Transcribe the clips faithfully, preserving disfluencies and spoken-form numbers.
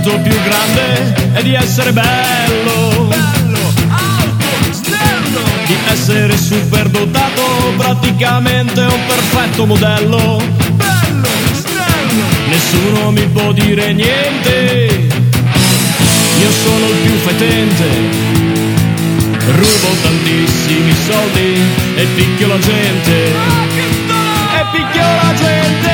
difetto più grande è di essere bello, bello, alto, snello, di essere superdotato, praticamente un perfetto modello. bello, snello. Nessuno mi può dire niente, io sono il più fetente, rubo tantissimi soldi e picchio la gente, Ah, che sta! e picchio la gente.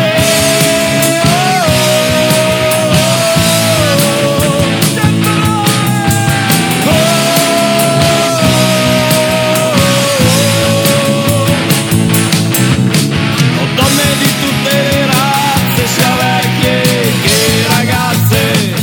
Ho donne di tutte le razze, sia vecchie che ragazze,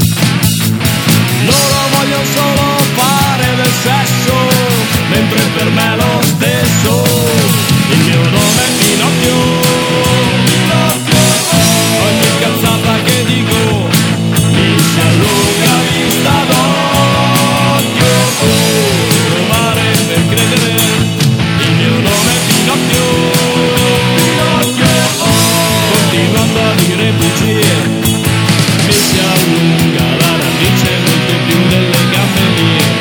loro vogliono solo fare del sesso, mentre per me è lo stesso. Il mio nome è Pinocchio, Pinocchio. Ogni cazzata che dico mi si allunga vista d'occhio. Provare per credere, il mio nome è Pinocchio, Pinocchio. Continuando a dire bugie mi si allunga la radice molto più delle gambe mie.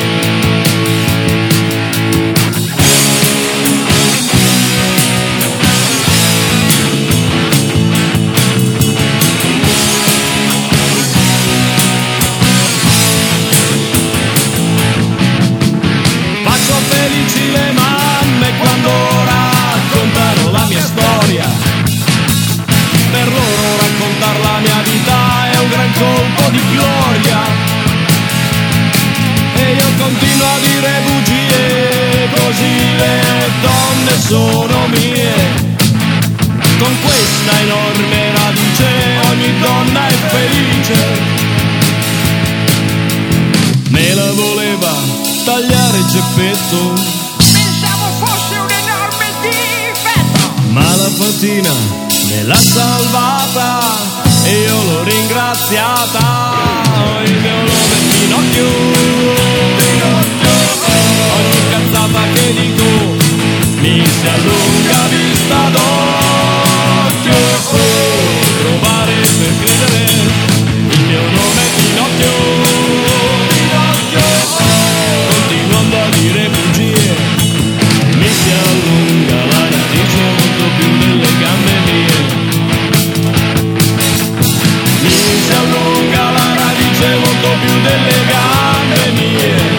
Faccio felici le mamme quando raccontano la mia storia. Per loro raccontar la mia vita è un gran colpo di gloria. E io continuo a dire bugie, così le donne sono mie. Con questa enorme radice ogni donna è felice. Me la voleva tagliare Geppetto, Pensavo fosse un enorme difetto. ma la fatina me l'ha salvata e io l'ho ringraziata. Il mio nome è Pinocchio, Pinocchio. Ogni cazzata che dico mi si allunga vista d'occhio. Provare per credere, il mio nome è Pinocchio, Pinocchio. Continuando a dire bugie mi si allunga la radice molto più delle gambe mie. Mi si allunga la radice molto più delle gambe mie.